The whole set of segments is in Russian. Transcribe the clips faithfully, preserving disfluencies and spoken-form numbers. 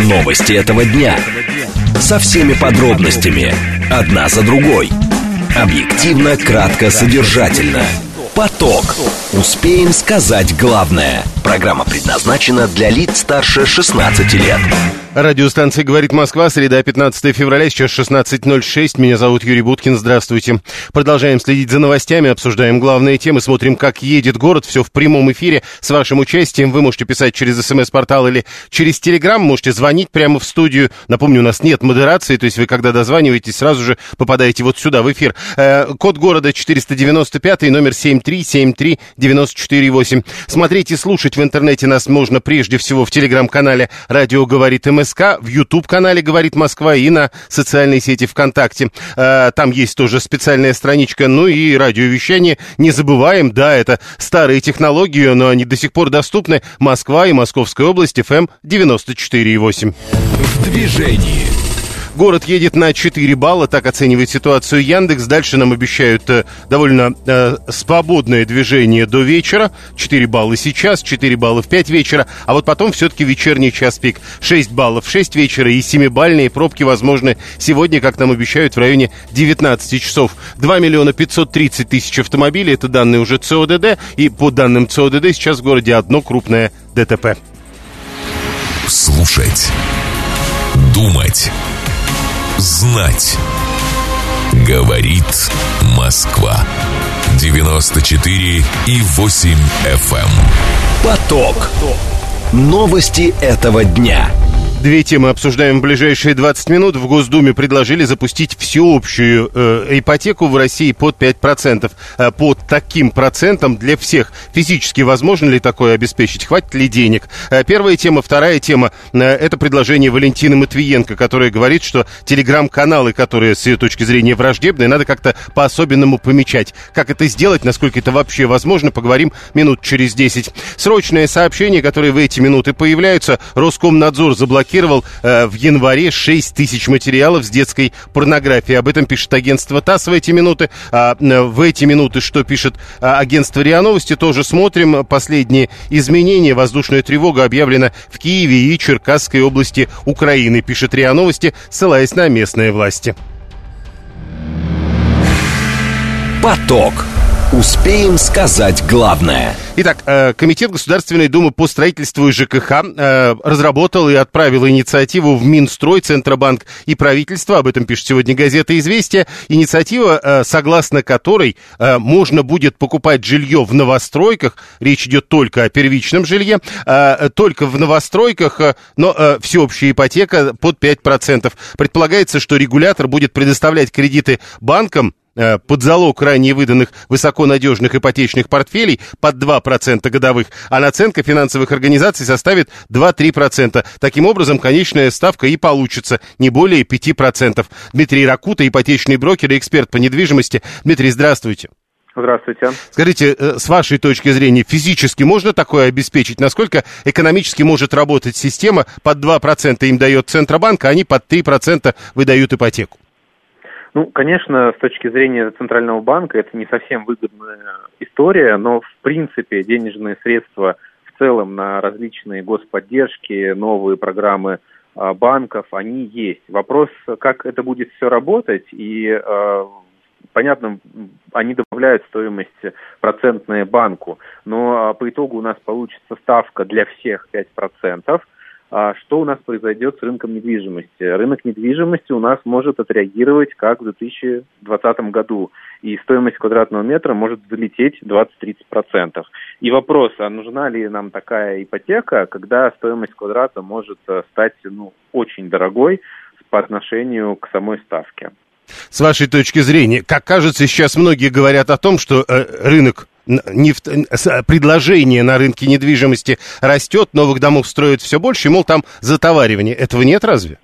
Новости этого дня. Со всеми подробностями. Одна за другой. Объективно, кратко, содержательно. Поток. Успеем сказать главное. Программа предназначена для лиц старше шестнадцати лет. Радиостанция «Говорит Москва», среда, пятнадцатое февраля, сейчас шестнадцать ноль шесть. Меня зовут Юрий Буткин, здравствуйте. Продолжаем следить за новостями, обсуждаем главные темы, смотрим, как едет город. Все в прямом эфире с вашим участием. Вы можете писать через смс-портал или через телеграм, можете звонить прямо в студию. Напомню, у нас нет модерации, то есть вы, когда дозваниваетесь, сразу же попадаете вот сюда, в эфир. Э, код города четыреста девяносто пять, номер семь три семь три девять четыре восемь. Смотреть и слушать в интернете нас можно прежде всего в телеграм-канале «Радио говорит МСК», в YouTube-канале «Говорит Москва» и на социальной сети ВКонтакте. Там есть тоже специальная страничка, ну и радиовещание. Не забываем, да, это старые технологии, но они до сих пор доступны. Москва и Московская область, эф эм девяносто четыре и восемь. В движении. Город едет на четыре балла, так оценивает ситуацию Яндекс. Дальше нам обещают э, довольно э, свободное движение до вечера. четыре балла сейчас, четыре балла в пять вечера. А вот потом все-таки вечерний час пик. шесть баллов в шесть вечера и семибалльные пробки возможны сегодня, как нам обещают, в районе девятнадцати часов. два миллиона пятьсот тридцать тысяч автомобилей. Это данные уже ЦОДД. И по данным ЦОДД сейчас в городе одно крупное ДТП. Слушать. Думать. Знать. Говорит Москва. девяносто четыре и восемь эф эм. Поток. Новости этого дня. Две темы обсуждаем в ближайшие двадцать минут. В Госдуме предложили запустить всеобщую э, ипотеку в России под пять процентов. Э, под таким процентом для всех. Физически возможно ли такое обеспечить? Хватит ли денег? Э, первая тема. Вторая тема. Э, это предложение Валентины Матвиенко, которая говорит, что телеграм-каналы, которые с ее точки зрения враждебные, надо как-то по-особенному помечать. Как это сделать? Насколько это вообще возможно? Поговорим минут через десять. Срочное сообщение, которое в эти минуты появляются. Роскомнадзор заблокировал в январе шесть тысяч материалов с детской порнографией. Об этом пишет агентство ТАСС в эти минуты. А в эти минуты, что пишет агентство РИА Новости, тоже смотрим. Последние изменения. Воздушная тревога объявлена в Киеве и Черкасской области Украины, пишет РИА Новости, ссылаясь на местные власти. Поток. Успеем сказать главное. Итак, Комитет Государственной Думы по строительству и ЖКХ разработал и отправил инициативу в Минстрой, Центробанк и правительство. Об этом пишет сегодня газета «Известия». Инициатива, согласно которой можно будет покупать жилье в новостройках. Речь идет только о первичном жилье. Только в новостройках, но всеобщая ипотека под пять процентов. Предполагается, что регулятор будет предоставлять кредиты банкам под залог ранее выданных высоконадежных ипотечных портфелей под два процента годовых, а наценка финансовых организаций составит два-три процента. Таким образом, конечная ставка и получится не более пяти процентов. Дмитрий Ракута, ипотечный брокер и эксперт по недвижимости. Дмитрий, здравствуйте. Здравствуйте. Скажите, с вашей точки зрения, физически можно такое обеспечить? Насколько экономически может работать система? Под два процента им дает Центробанк, а они под три процента выдают ипотеку. Ну, конечно, с точки зрения Центрального банка это не совсем выгодная история, но в принципе денежные средства в целом на различные господдержки, новые программы э, банков, они есть. Вопрос, как это будет все работать, и э, понятно, они добавляют стоимость процентную банку, но э, по итогу у нас получится ставка для всех пять процентов. Что у нас произойдет с рынком недвижимости? Рынок недвижимости у нас может отреагировать, как в две тысячи двадцатом году. И стоимость квадратного метра может взлететь двадцать-тридцать процентов. И вопрос, а нужна ли нам такая ипотека, когда стоимость квадрата может стать ну, очень дорогой по отношению к самой ставке? С вашей точки зрения, как кажется, сейчас многие говорят о том, что э, рынок Нефть, предложение на рынке недвижимости растет, новых домов строят все больше, и, мол, там затоваривание. Этого нет разве?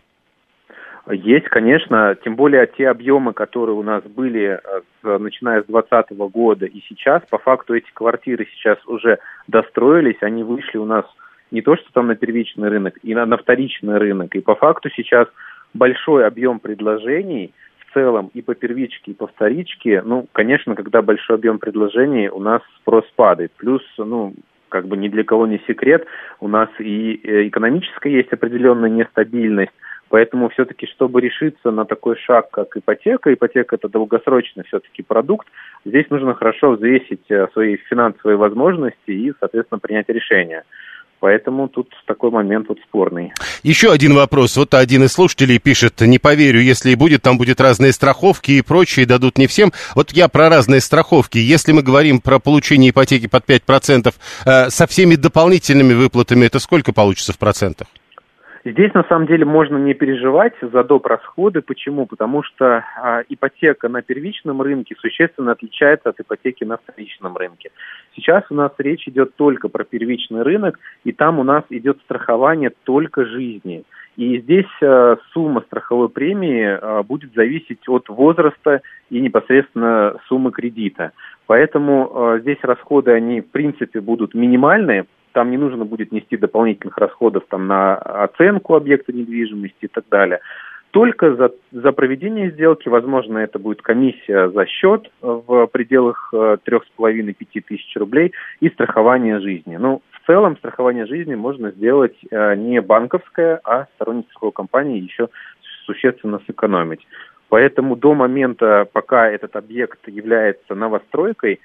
Есть, конечно, тем более те объемы, которые у нас были, с, начиная с двадцатого года и сейчас, по факту эти квартиры сейчас уже достроились, они вышли у нас не то, что там на первичный рынок, и на, на вторичный рынок. И по факту сейчас большой объем предложений в целом и по первичке, и по вторичке, ну, конечно, когда большой объем предложений, у нас спрос падает. Плюс, ну, как бы ни для кого не секрет, у нас и экономическая есть определенная нестабильность, поэтому все-таки, чтобы решиться на такой шаг, как ипотека, ипотека это долгосрочный все-таки продукт, здесь нужно хорошо взвесить свои финансовые возможности и, соответственно, принять решение. Поэтому тут такой момент вот спорный. Еще один вопрос. Вот один из слушателей пишет: не поверю, если и будет, там будет разные страховки и прочее, дадут не всем. Вот я про разные страховки. Если мы говорим про получение ипотеки под пять процентов, э, со всеми дополнительными выплатами, это сколько получится в процентах? Здесь, на самом деле, можно не переживать за доп. Расходы. Почему? Потому что а, ипотека на первичном рынке существенно отличается от ипотеки на вторичном рынке. Сейчас у нас речь идет только про первичный рынок, и там у нас идет страхование только жизни. И здесь а, сумма страховой премии а, будет зависеть от возраста и непосредственно суммы кредита. Поэтому а, здесь расходы, они, в принципе, будут минимальные. Там не нужно будет нести дополнительных расходов там, на оценку объекта недвижимости и так далее. Только за, за проведение сделки, возможно, это будет комиссия за счет в пределах три с половиной - пять тысяч рублей и страхование жизни. Ну, в целом страхование жизни можно сделать не банковское, а сторонней страховой компании еще существенно сэкономить. Поэтому до момента, пока этот объект является новостройкой,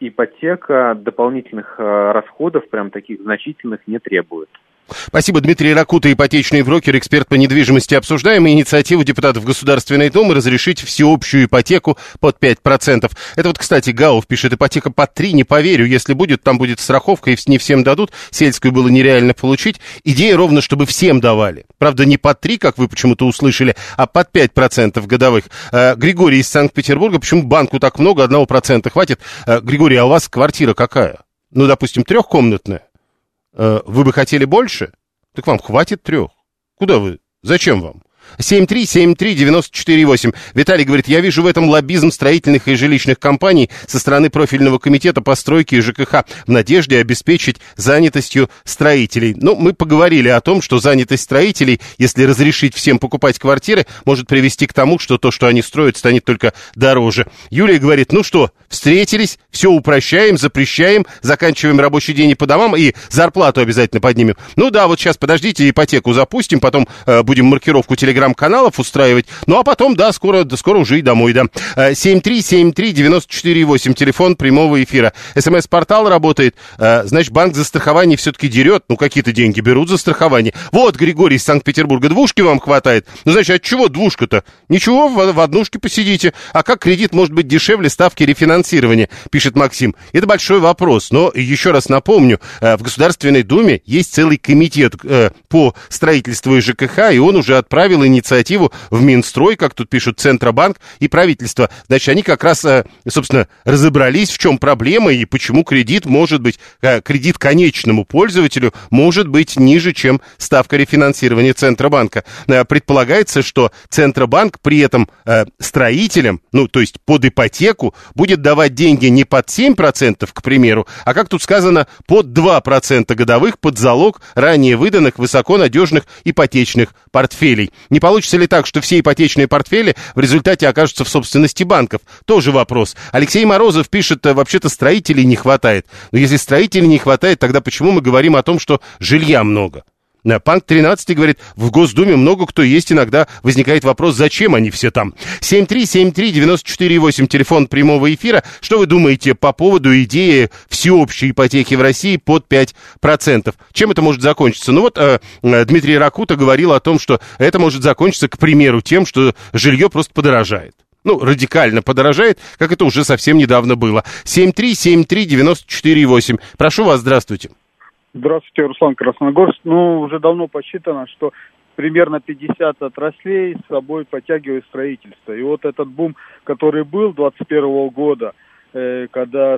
ипотека дополнительных э, расходов, прям таких значительных, не требует. Спасибо. Дмитрий Ракута, ипотечный брокер, эксперт по недвижимости. Обсуждаем инициативу депутатов Государственной Думы разрешить всеобщую ипотеку под пять процентов. Это вот, кстати, Гауф пишет: ипотека под три, не поверю. Если будет, там будет страховка, и не всем дадут. Сельскую было нереально получить. Идея ровно, чтобы всем давали. Правда, не под три, как вы почему-то услышали, а под пять процентов годовых. Э, Григорий из Санкт-Петербурга. Почему банку так много? Одного процента хватит. Э, Григорий, а у вас квартира какая? Ну, допустим, трехкомнатная. Вы бы хотели больше? Так вам хватит трех. Куда вы? Зачем вам? семь три семь три девять четыре восемь. Виталий говорит: я вижу в этом лоббизм строительных и жилищных компаний со стороны профильного комитета по стройке и ЖКХ в надежде обеспечить занятостью строителей. Ну, мы поговорили о том, что занятость строителей, если разрешить всем покупать квартиры, может привести к тому, что то, что они строят, станет только дороже. Юлия говорит: ну что, встретились, все упрощаем, запрещаем, заканчиваем рабочий день и по домам, и зарплату обязательно поднимем. Ну да, вот сейчас подождите, ипотеку запустим, потом э, будем маркировку телеграм-каналов устраивать, ну а потом, да, скоро, да, скоро уже и домой, да. семь три семь три девять четыре восемь, телефон прямого эфира. СМС-портал работает, э, значит, банк за страхование все-таки дерет, ну какие-то деньги берут за страхование. Вот, Григорий из Санкт-Петербурга: двушки вам хватает? Ну, значит, от чего двушка-то? Ничего, в, в однушке посидите. А как кредит может быть дешевле ставки рефинансирования, пишет Максим. Это большой вопрос, но еще раз напомню, э, в Государственной Думе есть целый комитет э, по строительству и ЖКХ, и он уже отправил инициативу в Минстрой, как тут пишут, Центробанк и правительство. Значит, они как раз, собственно, разобрались, в чем проблема и почему кредит может быть, кредит конечному пользователю может быть ниже, чем ставка рефинансирования Центробанка. Предполагается, что Центробанк при этом строителям, ну, то есть под ипотеку, будет давать деньги не под семь процентов, к примеру, а, как тут сказано, под два процента годовых под залог ранее выданных высоконадежных ипотечных портфелей. Не получится ли так, что все ипотечные портфели в результате окажутся в собственности банков? Тоже вопрос. Алексей Морозов пишет: вообще-то строителей не хватает. Но если строителей не хватает, тогда почему мы говорим о том, что жилья много? Панк тринадцать говорит: в Госдуме много кто есть, иногда возникает вопрос, зачем они все там. семь три семь три девять четыре восемь, телефон прямого эфира. Что вы думаете по поводу идеи всеобщей ипотеки в России под пять процентов? Чем это может закончиться? Ну вот э, Дмитрий Ракута говорил о том, что это может закончиться, к примеру, тем, что жилье просто подорожает. Ну, радикально подорожает, как это уже совсем недавно было. семь три семь три девять четыре восемь. Прошу вас, здравствуйте. Здравствуйте, Руслан, Красногорск. Ну, уже давно посчитано, что примерно пятьдесят отраслей с собой подтягивает строительство. И вот этот бум, который был двадцать первого года, э, когда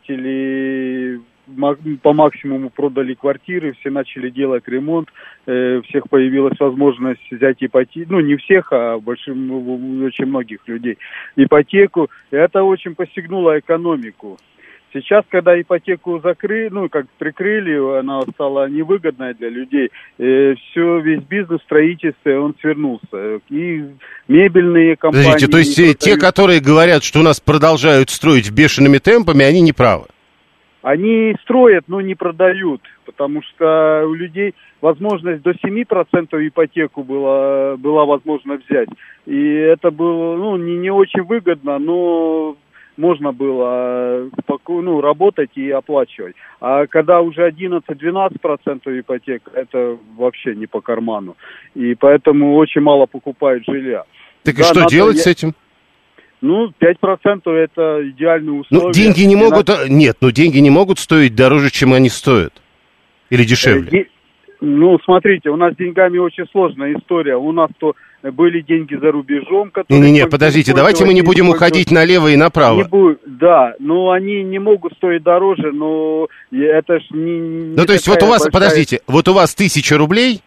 строители по максимуму продали квартиры, все начали делать ремонт, э, у всех появилась возможность взять ипотеку, ну не всех, а большим, очень многих людей, ипотеку. И это очень посягнуло экономику. Сейчас, когда ипотеку закрыли, ну, как прикрыли, она стала невыгодной для людей, э, все, весь бизнес строительства, он свернулся. И мебельные компании... Подождите, то есть продают... те, которые говорят, что у нас продолжают строить бешеными темпами, они не правы? Они строят, но не продают, потому что у людей возможность до семь процентов ипотеку была, была возможно взять. И это было ну, не, не очень выгодно, но можно было спокойно ну, работать и оплачивать. А когда уже одиннадцать-двенадцать процентов ипотека, это вообще не по карману. И поэтому очень мало покупают жилья. Так да, и что делать я... с этим? Ну, пять процентов это идеальные условия. Ну, деньги не могут... Нет, ну, деньги не могут стоить дороже, чем они стоят. Или дешевле. Ну, смотрите, у нас с деньгами очень сложная история. У нас то были деньги за рубежом, которые... Не-не-не, подождите, давайте мы не будем уходить налево и направо. Не буду, да, но они не могут стоить дороже, но это ж не... не ну, то есть вот у вас, большая... подождите, вот у вас тысяча рублей,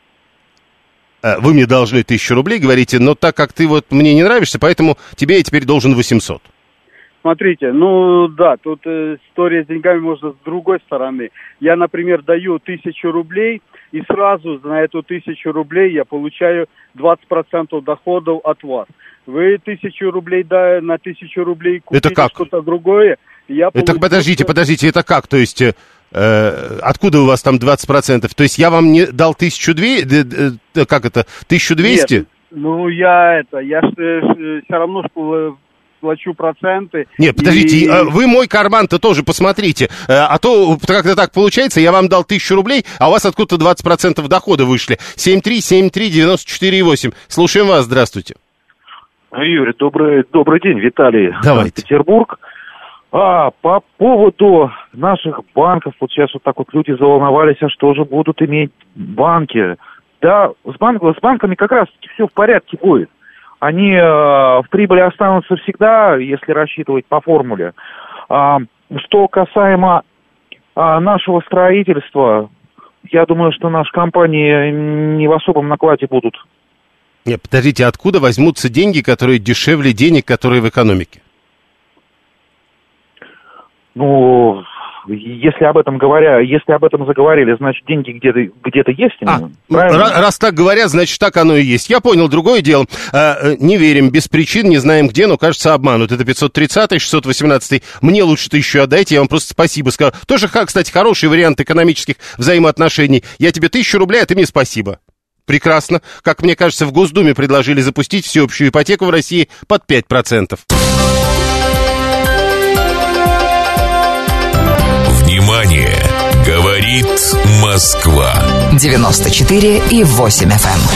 вы мне должны тысячу рублей, говорите, но так как ты вот мне не нравишься, поэтому тебе я теперь должен восемьсот. Смотрите, ну да, тут э, история с деньгами можно с другой стороны. Я, например, даю тысячу рублей, и сразу на эту тысячу рублей я получаю двадцать процентов доходов от вас. Вы тысячу рублей, да, на тысячу рублей купили что-то другое. Я это получу... подождите, подождите, это как? То есть, э, откуда у вас там двадцать процентов? То есть я вам не дал тысячу двести, э, как это, тысячу двести? Нет, ну я это, я ж, э, все равно что... плачу проценты. Нет, подождите, и... вы мой карман-то тоже посмотрите, а то как-то так получается, я вам дал тысячу рублей, а у вас откуда-то двадцать процентов дохода вышли. семь три семь три девяносто четыре восемь. Слушаем вас, здравствуйте. Юрий, добрый, добрый день, Виталий. Давайте. Санкт-Петербург. А, по поводу наших банков, вот сейчас вот так вот люди заволновались, а что же будут иметь банки? Да, с, банк, с банками как раз все в порядке будет. Они э, в прибыли останутся всегда, если рассчитывать по формуле. А, что касаемо а, нашего строительства, я думаю, что наши компании не в особом накладе будут. Нет, подождите, откуда возьмутся деньги, которые дешевле денег, которые в экономике? Ну, если об этом говоря, если об этом заговорили, значит, деньги где-то, где-то есть. А, раз так говорят, значит, так оно и есть. Я понял, другое дело. А, не верим, без причин, не знаем где, но, кажется, обманут. Это пятьсот тридцатый, шестьсот восемнадцатый. Мне лучше тысячу отдайте, я вам просто спасибо скажу. Тоже, кстати, хороший вариант экономических взаимоотношений. Я тебе тысячу рублей, а ты мне спасибо. Прекрасно. Как мне кажется, в Госдуме предложили запустить всеобщую ипотеку в России под пять процентов. Внимание! Говорит Москва. девяносто четыре и восемь эф эм.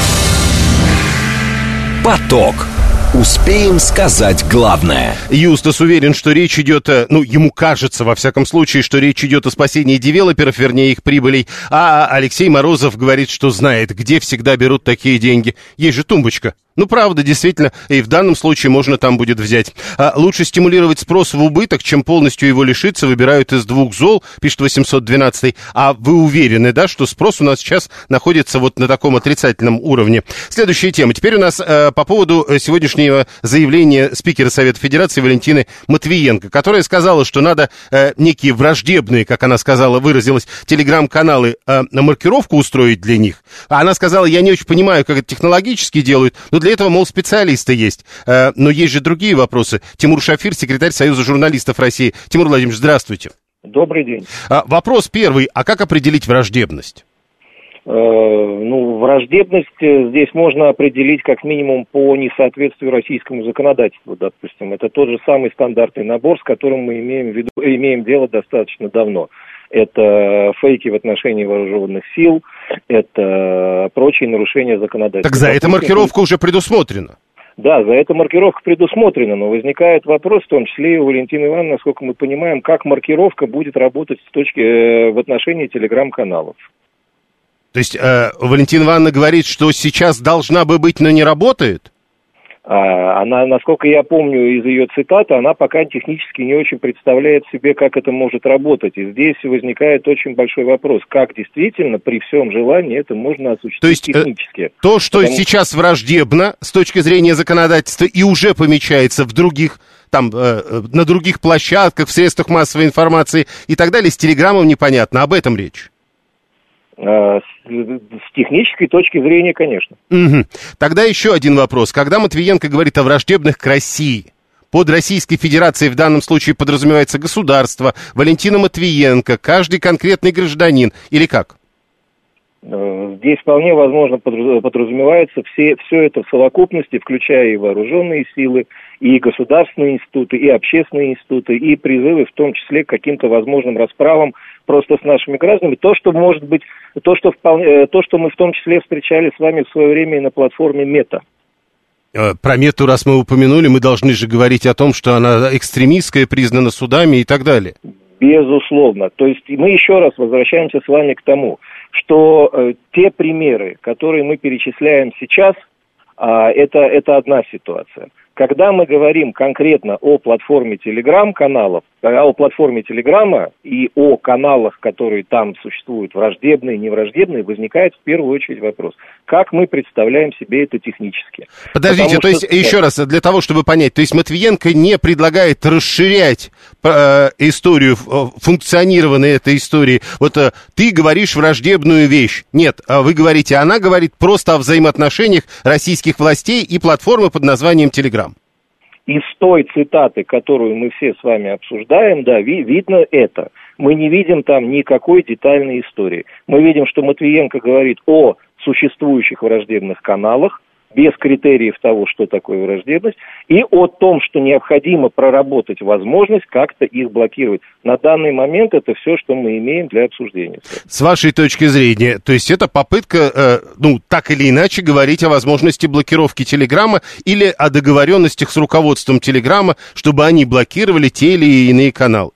Поток. Успеем сказать главное. Юстас уверен, что речь идет, ну, ему кажется, во всяком случае, что речь идет о спасении девелоперов, вернее, их прибылей. А Алексей Морозов говорит, что знает, где всегда берут такие деньги. Есть же тумбочка. Ну, правда, действительно, и в данном случае можно там будет взять. А лучше стимулировать спрос в убыток, чем полностью его лишиться, выбирают из двух зол, пишет восемьсот двенадцатый. А вы уверены, да, что спрос у нас сейчас находится вот на таком отрицательном уровне? Следующая тема. Теперь у нас э, по поводу сегодняшнего заявления спикера Совета Федерации Валентины Матвиенко, которая сказала, что надо э, некие враждебные, как она сказала, выразилась, телеграм-каналы, э, на маркировку устроить для них. А она сказала, я не очень понимаю, как это технологически делают, но для этого, мол, специалисты есть. Э, но есть же другие вопросы. Тимур Шафир, секретарь Союза журналистов России. Тимур Владимирович, здравствуйте. Добрый день. А, вопрос первый. А как определить враждебность? Э, ну, враждебность здесь можно определить как минимум по несоответствию российскому законодательству, допустим. Это тот же самый стандартный набор, с которым мы имеем, в виду, имеем дело достаточно давно. Это фейки в отношении вооруженных сил, это прочие нарушения законодательства. Так за это маркировка уже предусмотрена. Да, за это маркировка предусмотрена, но возникает вопрос, в том числе и у Валентины Ивановны, насколько мы понимаем, как маркировка будет работать с точки, э, в отношении телеграм-каналов. То есть э, Валентина Ивановна говорит, что сейчас должна бы быть, но не работает? Она, насколько я помню из ее цитаты, она пока технически не очень представляет себе, как это может работать. И здесь возникает очень большой вопрос, как действительно при всем желании это можно осуществить. То есть, технически. Э, то, что Потому... сейчас враждебно с точки зрения законодательства и уже помечается в других, там, э, на других площадках, в средствах массовой информации и так далее, с телеграммом непонятно. Об этом речь. С технической точки зрения, конечно. Угу. Тогда еще один вопрос. Когда Матвиенко говорит о враждебных к России, под Российской Федерацией в данном случае подразумевается государство, Валентина Матвиенко, каждый конкретный гражданин или как? Здесь вполне возможно подразумевается все, все это в совокупности, включая и вооруженные силы, и государственные институты, и общественные институты, и призывы в том числе к каким-то возможным расправам просто с нашими гражданами. То, что может быть, то, что, вполне, то, что мы в том числе встречали с вами в свое время и на платформе Мета. Про Мету, раз мы упомянули, мы должны же говорить о том, что она экстремистская, признана судами и так далее. Безусловно. То есть мы еще раз возвращаемся с вами к тому, что э, те примеры, которые мы перечисляем сейчас, э, это, это одна ситуация. Когда мы говорим конкретно о платформе Telegram-каналов, о платформе Телеграма и о каналах, которые там существуют, враждебные, невраждебные, возникает в первую очередь вопрос, как мы представляем себе это технически. Подождите, Потому то что... есть, еще раз, для того, чтобы понять, то есть Матвиенко не предлагает расширять э, историю, функционирование этой истории. Вот э, ты говоришь враждебную вещь. Нет, вы говорите, она говорит просто о взаимоотношениях российских властей и платформы под названием Telegram. Из той цитаты, которую мы все с вами обсуждаем, да, ви- видно это. Мы не видим там никакой детальной истории. Мы видим, что Матвиенко говорит о существующих враждебных каналах, без критериев того, что такое враждебность, и о том, что необходимо проработать возможность как-то их блокировать. На данный момент это все, что мы имеем для обсуждения. С вашей точки зрения, то есть это попытка, э, ну, так или иначе, говорить о возможности блокировки Телеграма или о договоренностях с руководством Телеграма, чтобы они блокировали те или иные каналы?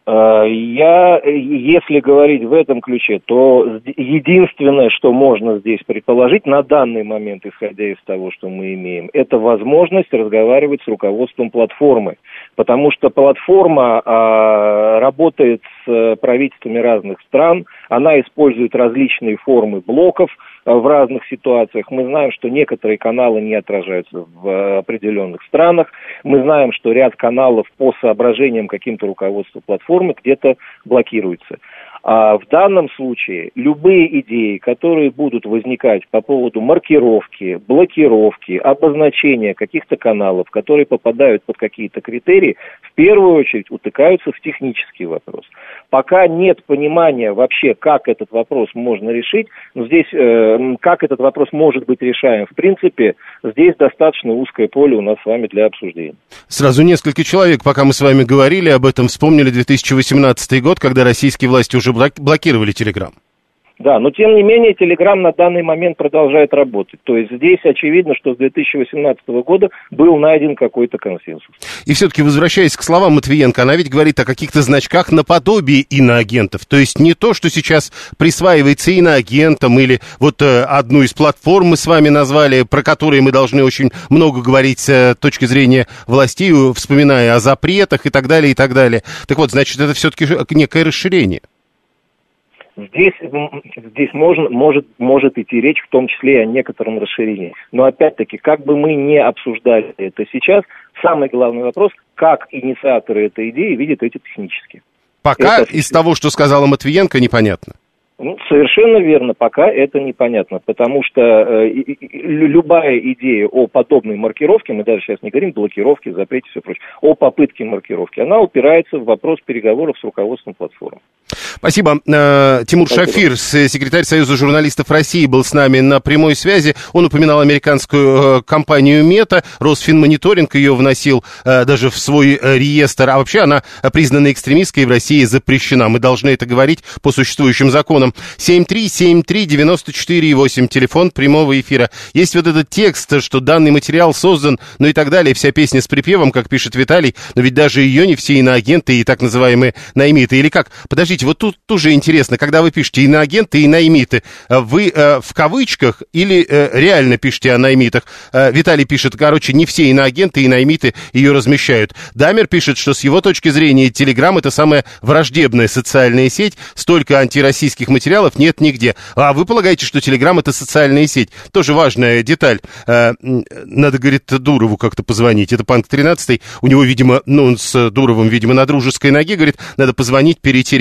Я, если говорить в этом ключе, то единственное, что можно здесь предположить на данный момент, исходя из того, что мы имеем, это возможность разговаривать с руководством платформы. Потому что платформа а, работает с правительствами разных стран, она использует различные формы блоков а, в разных ситуациях. Мы знаем, что некоторые каналы не отражаются в определенных странах. Мы знаем, что ряд каналов по соображениям каким-то руководства платформы где-то блокируется. А в данном случае любые идеи, которые будут возникать по поводу маркировки, блокировки, обозначения каких-то каналов, которые попадают под какие-то критерии, в первую очередь утыкаются в технический вопрос. Пока нет понимания вообще, как этот вопрос можно решить, но здесь, э, как этот вопрос может быть решаем, в принципе, здесь достаточно узкое поле у нас с вами для обсуждения. Сразу несколько человек, пока мы с вами говорили об этом, вспомнили две тысячи восемнадцатый год, когда российские власти уже блокировали Telegram. Да, но тем не менее Telegram на данный момент продолжает работать. То есть здесь очевидно, что с две тысячи восемнадцатого года был найден какой-то консенсус. И все-таки, возвращаясь к словам Матвиенко, она ведь говорит о каких-то значках наподобие иноагентов. То есть не то, что сейчас присваивается иноагентам, или вот э, одну из платформ мы с вами назвали, про которые мы должны очень много говорить с э, точки зрения властей, вспоминая о запретах и так далее, и так далее. Так вот, значит, это все-таки некое расширение. Здесь, здесь можно, может, может идти речь в том числе и о некотором расширении. Но опять-таки, как бы мы ни обсуждали это сейчас, самый главный вопрос, как инициаторы этой идеи видят это технически. Пока это... из того, что сказала Матвиенко, непонятно. Ну, совершенно верно, пока это непонятно, потому что э, и, и, любая идея о подобной маркировке, мы даже сейчас не говорим блокировке, запрете и все прочее, о попытке маркировки, она упирается в вопрос переговоров с руководством платформы. Спасибо. Тимур Спасибо. Шафир, секретарь Союза журналистов России, был с нами на прямой связи. Он упоминал американскую компанию Мета, Росфинмониторинг ее вносил даже в свой реестр. А вообще она признана экстремистской и в России запрещена. Мы должны это говорить по существующим законам. семь три семь три девять четыре восемь, телефон прямого эфира. Есть вот этот текст, что данный материал создан, ну и так далее. Вся песня с припевом, как пишет Виталий, но ведь даже ее не все иноагенты и так называемые наймиты. Или как? Подождите, вот тут тоже интересно, когда вы пишете иноагенты и наймиты, вы э, в кавычках или э, реально пишете о наймитах? Э, Виталий пишет, короче, не все иноагенты и наймиты ее размещают. Дамер пишет, что с его точки зрения Telegram это самая враждебная социальная сеть, столько антироссийских материалов нет нигде. А вы полагаете, что Telegram это социальная сеть? Тоже важная деталь. Э, надо, говорит, Дурову как-то позвонить. Это Панк тринадцатый. У него, видимо, ну, он с Дуровым, видимо, на дружеской ноге, говорит, надо позвонить, перетереть. семь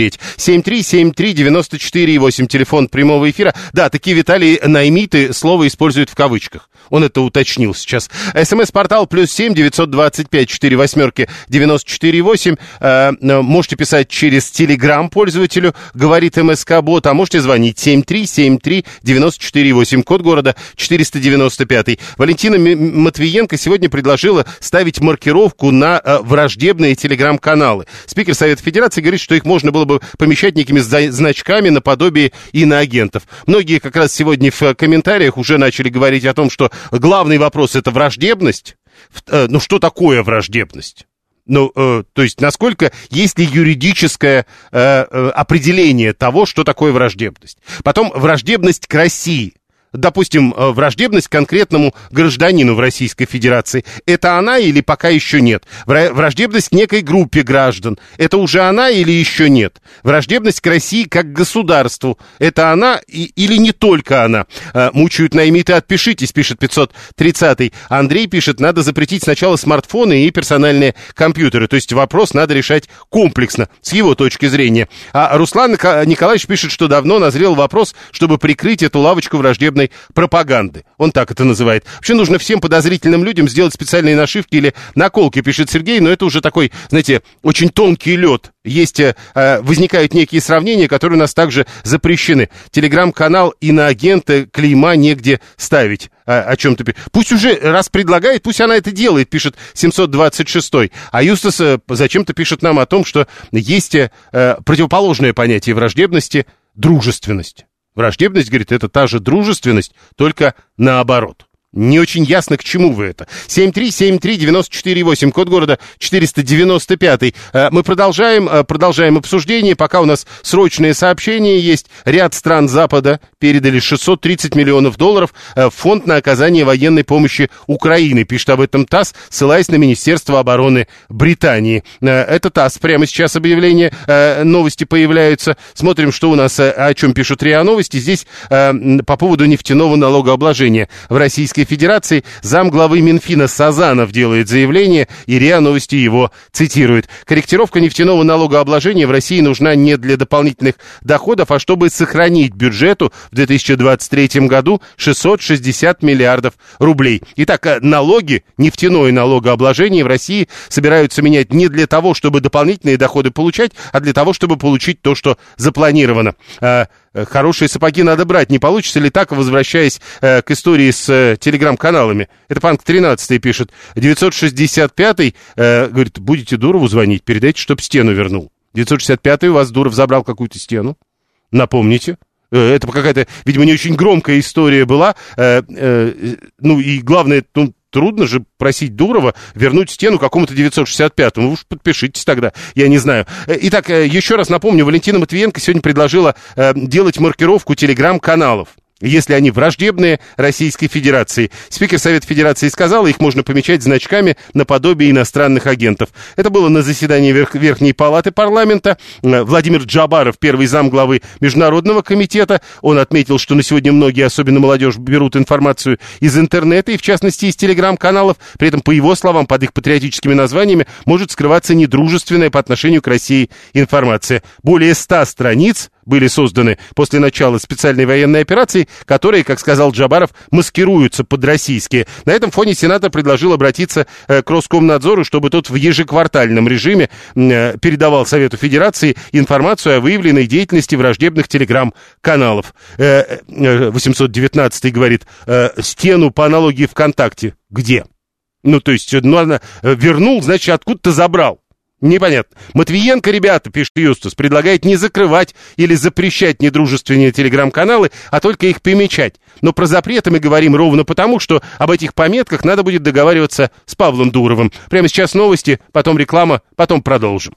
семь три семь три девять четыре восемь, телефон прямого эфира. Да, такие Виталий Наймиты слово используют в кавычках. Он это уточнил сейчас. СМС-портал плюс семь девятьсот двадцать пять четыре восьмерки девяносто четыре восемь. Э, можете писать через Телеграм пользователю, говорит МСК-бот, а можете звонить семь три семь три девять четыре восемь, код города четыреста девяносто пять. Валентина Матвиенко сегодня предложила ставить маркировку на э, враждебные телеграм-каналы. Спикер Совета Федерации говорит, что их можно было бы помещать некими значками наподобие иноагентов. Многие как раз сегодня в комментариях уже начали говорить о том, что главный вопрос — это враждебность. Ну, что такое враждебность? Ну, э, то есть, насколько есть ли юридическое э, э, определение того, что такое враждебность? Потом, враждебность к России. Допустим, враждебность к конкретному гражданину в Российской Федерации. Это она или пока еще нет? Враждебность к некой группе граждан. Это уже она или еще нет? Враждебность к России как к государству. Это она и, или не только она? Мучают Наймиты, отпишитесь, пишет пятьсот тридцатый. Андрей пишет, надо запретить сначала смартфоны и персональные компьютеры. То есть вопрос надо решать комплексно, с его точки зрения. А Руслан Николаевич пишет, что давно назрел вопрос, чтобы прикрыть эту лавочку враждебной пропаганды. Он так это называет. Вообще нужно всем подозрительным людям сделать специальные нашивки или наколки, пишет Сергей, но это уже такой, знаете, очень тонкий лед. Есть, э, возникают некие сравнения, которые у нас также запрещены. Телеграм-канал иноагенты, клейма негде ставить. О, о чем ты... Пусть уже раз предлагает, пусть она это делает, пишет семьсот двадцать шестой. А Юстас э, зачем-то пишет нам о том, что есть э, противоположное понятие враждебности — дружественность. Враждебность, говорит, это та же дружественность, только наоборот. Не очень ясно, к чему вы это. семь три семь три девять четыре восемь, код города четыреста девяносто пять. Мы продолжаем, продолжаем обсуждение. Пока у нас срочные сообщения есть. Ряд стран Запада передали шестьсот тридцать миллионов долларов в фонд на оказание военной помощи Украины. Пишет об этом ТАСС, ссылаясь на Министерство обороны Британии. Это ТАСС. Прямо сейчас объявление, новости появляются. Смотрим, что у нас, о чем пишут РИА Новости. Здесь по поводу нефтяного налогообложения в Российской Федерации замглавы Минфина Сазанов делает заявление, и РИА Новости его цитирует. Корректировка нефтяного налогообложения в России нужна не для дополнительных доходов, а чтобы сохранить бюджету в две тысячи двадцать третьем году шестьсот шестьдесят миллиардов рублей. Итак, налоги, нефтяное налогообложение в России собираются менять не для того, чтобы дополнительные доходы получать, а для того, чтобы получить то, что запланировано. Хорошие сапоги надо брать. Не получится ли так, возвращаясь э, к истории с э, телеграм-каналами? Это Панк тринадцатый пишет. девятьсот шестьдесят пятый э, говорит, будете Дурову звонить, передайте, чтоб стену вернул. девятьсот шестьдесят пятый у вас Дуров забрал какую-то стену. Напомните. Э, это какая-то, видимо, не очень громкая история была. Э, э, ну и главное, ну, трудно же просить Дурова вернуть стену какому-то девятьсот шестьдесят пятому. Вы уж подпишитесь тогда, я не знаю. Итак, еще раз напомню, Валентина Матвиенко сегодня предложила э, делать маркировку телеграм-каналов, если они враждебные Российской Федерации. Спикер Совета Федерации сказал, их можно помечать значками наподобие иностранных агентов. Это было на заседании Верх- Верхней Палаты парламента. Владимир Джабаров, первый замглавы Международного комитета, он отметил, что на сегодня многие, особенно молодежь, берут информацию из интернета и, в частности, из телеграм-каналов. При этом, по его словам, под их патриотическими названиями может скрываться недружественная по отношению к России информация. Более ста страниц были созданы после начала специальной военной операции, которые, как сказал Джабаров, маскируются под российские. На этом фоне Сенатор предложил обратиться э, к Роскомнадзору, чтобы тот в ежеквартальном режиме э, передавал Совету Федерации информацию о выявленной деятельности враждебных телеграм-каналов. Э, э, восемьсот девятнадцатый говорит, э, стену по аналогии ВКонтакте. Где? Ну, то есть, ну, она вернул, значит, откуда-то забрал. Непонятно. Матвиенко, ребята, пишет Юстас, предлагает не закрывать или запрещать недружественные телеграм-каналы, а только их помечать. Но про запреты мы говорим ровно потому, что об этих пометках надо будет договариваться с Павлом Дуровым. Прямо сейчас новости, потом реклама, потом продолжим.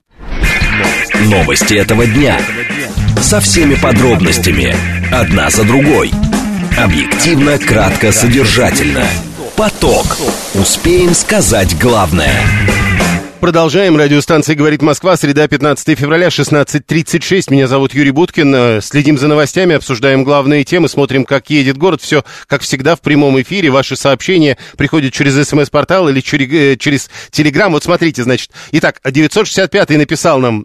Новости этого дня. Со всеми подробностями. Одна за другой. Объективно, кратко, содержательно. Поток. Успеем сказать главное. Продолжаем. Радиостанция «Говорит Москва». Среда, пятнадцатое февраля, шестнадцать тридцать шесть. Меня зовут Юрий Буткин. Следим за новостями, обсуждаем главные темы, смотрим, как едет город. Все, как всегда, в прямом эфире. Ваши сообщения приходят через СМС-портал или через, через Телеграм. Вот смотрите, значит. Итак, девятьсот шестьдесят пятый написал нам...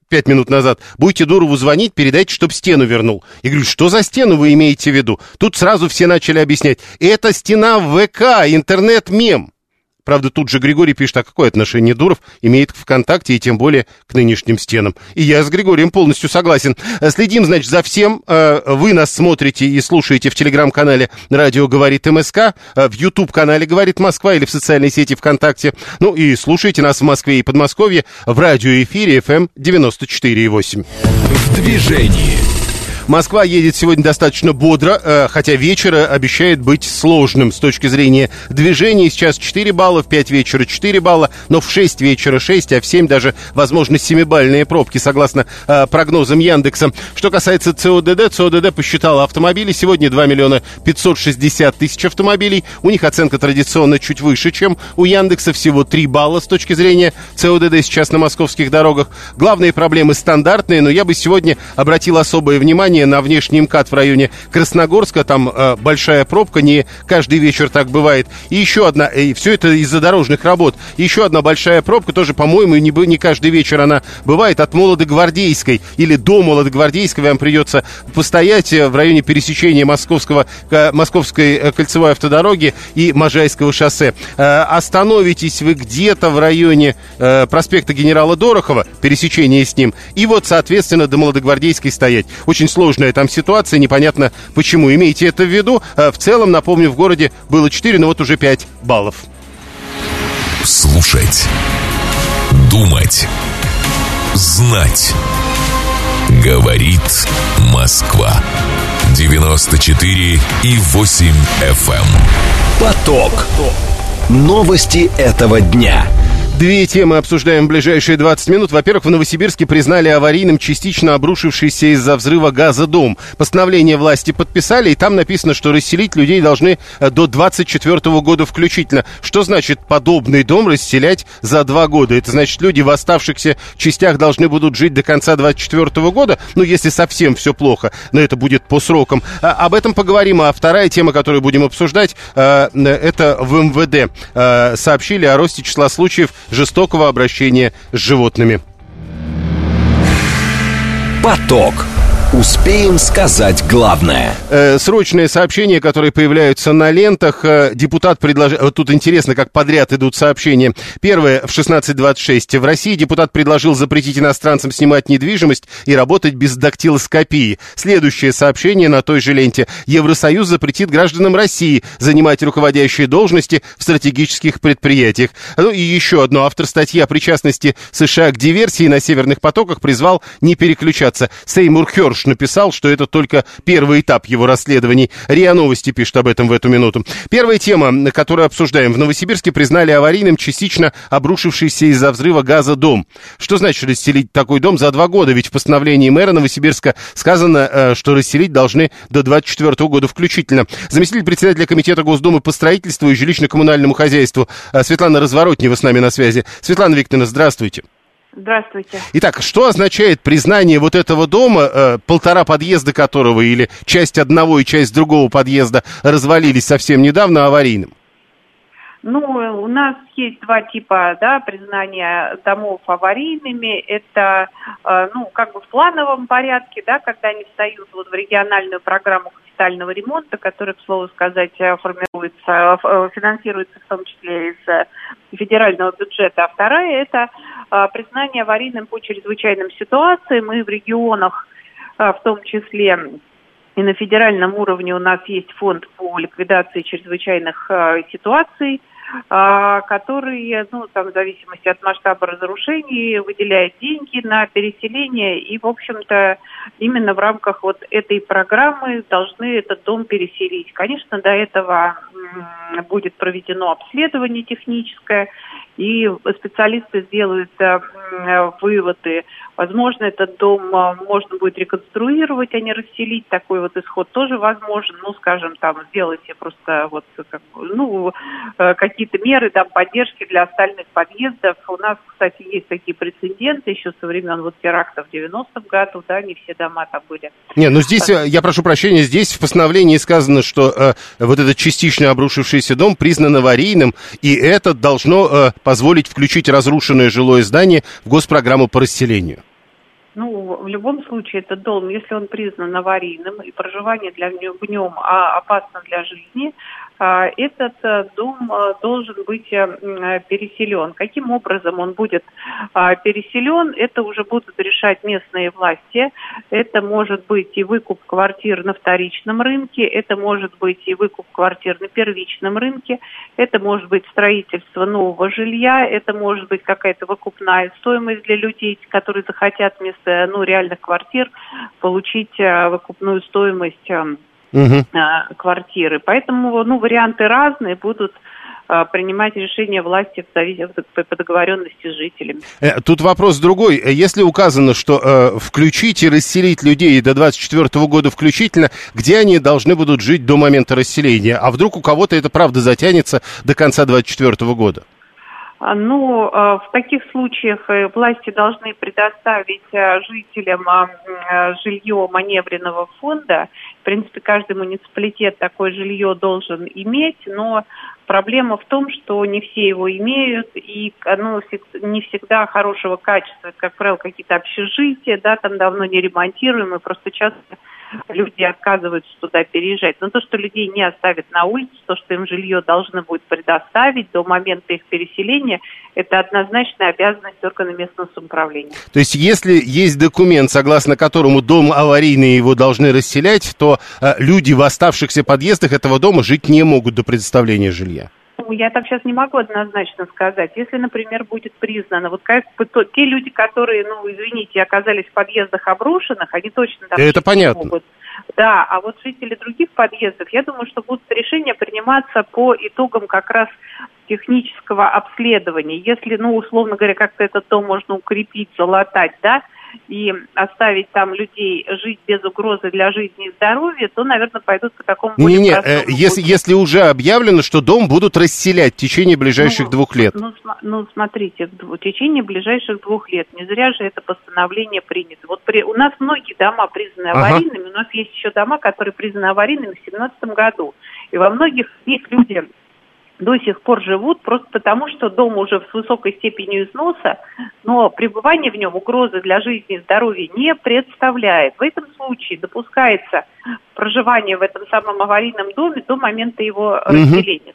пять минут назад, будете Дурову звонить, передайте, чтоб стену вернул. Я говорю, что за стену вы имеете в виду? Тут сразу все начали объяснять. Это стена в ВК, интернет-мем. Правда, тут же Григорий пишет, а какое отношение Дуров имеет к ВКонтакте и тем более к нынешним стенам. И я с Григорием полностью согласен. Следим, значит, за всем. Вы нас смотрите и слушаете в телеграм-канале «Радио говорит МСК», в YouTube-канале «Говорит Москва» или в социальной сети ВКонтакте. Ну и слушайте нас в Москве и Подмосковье в радиоэфире эф эм девяносто четыре и восемь. В движении. Москва едет сегодня достаточно бодро, хотя вечер обещает быть сложным с точки зрения движения. Сейчас четыре балла, в пять вечера четыре балла, но в шесть вечера шесть, а в семь даже, возможно, семибалльные пробки, согласно э, прогнозам Яндекса. Что касается ЦОДД, ЦОДД посчитала автомобили. Сегодня два миллиона пятьсот шестьдесят тысяч автомобилей. У них оценка традиционно чуть выше, чем у Яндекса. Всего три балла с точки зрения ЦОДД сейчас на московских дорогах. Главные проблемы стандартные, но я бы сегодня обратил особое внимание на внешний МКАД в районе Красногорска. Там э, большая пробка, не каждый вечер так бывает. И еще одна, и все это из-за дорожных работ. Еще одна большая пробка, тоже, по-моему, не, не каждый вечер она бывает, от Молодогвардейской или до Молодогвардейской. Вам придется постоять в районе пересечения Московского, э, Московской кольцевой автодороги и Можайского шоссе. Э, остановитесь вы где-то в районе э, проспекта Генерала Дорохова, пересечение с ним, и вот, соответственно, до Молодогвардейской стоять. Очень сложно. Сложная там ситуация, непонятно почему. Имейте это в виду. В целом, напомню, в городе было четыре, но вот уже пять баллов. Слушать, думать, знать. Говорит Москва. девяносто четыре и восемь эф эм. Поток. Новости этого дня. Две темы обсуждаем в ближайшие двадцать минут. Во-первых, в Новосибирске признали аварийным частично обрушившийся из-за взрыва газа дом. Постановление власти подписали, и там написано, что расселить людей должны до двадцать четвёртого года включительно. Что значит подобный дом расселять за два года? Это значит, люди в оставшихся частях должны будут жить до конца двадцать четвёртого года? Ну, если совсем все плохо, но это будет по срокам. А, об этом поговорим. А вторая тема, которую будем обсуждать, а, это в эм вэ дэ. А, сообщили о росте числа случаев жестокого обращения с животными. Поток. Успеем сказать главное. Э, срочные сообщения, которые появляются на лентах. Э, депутат предложил... Вот тут интересно, как подряд идут сообщения. Первое, в шестнадцать двадцать шесть. В России депутат предложил запретить иностранцам снимать недвижимость и работать без дактилоскопии. Следующее сообщение на той же ленте. Евросоюз запретит гражданам России занимать руководящие должности в стратегических предприятиях. Ну и еще одно. Автор статьи о причастности США к диверсии на северных потоках призвал не переключаться. Сеймур Хёрш написал, что это только первый этап его расследований. РИА Новости пишет об этом в эту минуту. Первая тема, которую обсуждаем. В Новосибирске признали аварийным частично обрушившийся из-за взрыва газа дом. Что значит расселить такой дом за два года? Ведь в постановлении мэра Новосибирска сказано, что расселить должны до двадцать четвёртого года включительно. Заместитель председателя комитета Госдумы по строительству и жилищно-коммунальному хозяйству Светлана Разворотнева с нами на связи. Светлана Викторовна, здравствуйте. Здравствуйте. Итак, что означает признание вот этого дома, э, полтора подъезда которого или часть одного и часть другого подъезда развалились совсем недавно, аварийным? Ну, у нас есть два типа, да, признания домов аварийными. Это, э, ну, как бы в плановом порядке, да, когда они встают вот в региональную программу капитального ремонта, которая, к слову сказать, формируется, финансируется в том числе из федерального бюджета. А вторая – это признание аварийным по чрезвычайным ситуациям. Мы в регионах, в том числе и на федеральном уровне, у нас есть фонд по ликвидации чрезвычайных ситуаций, который, ну, там, в зависимости от масштаба разрушений, выделяет деньги на переселение, и, в общем-то, именно в рамках вот этой программы должны этот дом переселить. Конечно, до этого будет проведено обследование техническое, и специалисты сделают э, выводы. Возможно, этот дом э, можно будет реконструировать, а не расселить. Такой вот исход тоже возможен. Ну, скажем, там, сделать просто вот, как, ну, э, какие-то меры, там, поддержки для остальных подъездов. У нас, кстати, есть такие прецеденты еще со времен вот терактов в девяностом году, да, не все дома там были. Не, ну здесь, я прошу прощения, здесь в постановлении сказано, что э, вот этот частично обрушившийся дом признан аварийным, и это должно э, позволить включить разрушенное жилое здание в госпрограмму по расселению. Ну, в любом случае, этот дом, если он признан аварийным и проживание для, в нем опасно для жизни, этот дом должен быть переселен. Каким образом он будет переселен, это уже будут решать местные власти. Это может быть и выкуп квартир на вторичном рынке, это может быть и выкуп квартир на первичном рынке, это может быть строительство нового жилья, это может быть какая-то выкупная стоимость для людей, которые захотят вместо ну, реальных квартир получить выкупную стоимость угу. квартиры. Поэтому ну, варианты разные, будут принимать решения власти по договоренности с жителями. Тут вопрос другой. Если указано, что э, включить и расселить людей до двадцать четвёртого года включительно, где они должны будут жить до момента расселения? А вдруг у кого-то это правда затянется до конца двадцать четвёртого года? Ну, в таких случаях власти должны предоставить жителям жилье маневренного фонда. В принципе, каждый муниципалитет такое жилье должен иметь, но проблема в том, что не все его имеют, и оно не всегда хорошего качества. Это, как правило, какие-то общежития, да, там давно не ремонтируемые, просто часто люди отказываются туда переезжать. Но то, что людей не оставят на улице, то, что им жилье должны будет предоставить до момента их переселения, это однозначная обязанность органа местного самоуправления. То есть, если есть документ, согласно которому дом аварийный, его должны расселять, то э, люди в оставшихся подъездах этого дома жить не могут до предоставления жилья? Я так сейчас не могу однозначно сказать. Если, например, будет признано, вот как бы то, те люди, которые, ну, извините, оказались в подъездах обрушенных, они точно там это понятно. Могут. Да, а вот жители других подъездов, я думаю, что будут решения приниматься по итогам как раз технического обследования. Если, ну, условно говоря, как-то этот дом можно укрепить, залатать, да, и оставить там людей жить без угрозы для жизни и здоровья, то, наверное, пойдут по такому более Не-не, простому э, если, если уже объявлено, что дом будут расселять в течение ближайших ну, двух лет. Ну, ну, смотрите, в течение ближайших двух лет. Не зря же это постановление принято. Вот при, у нас многие дома признаны аварийными, ага. У нас есть еще дома, которые признаны аварийными в две тысячи семнадцатом году. И во многих их люди до сих пор живут просто потому, что дом уже с высокой степенью износа, но пребывание в нем угрозы для жизни и здоровья не представляет. В этом случае допускается проживание в этом самом аварийном доме до момента его угу. расселения.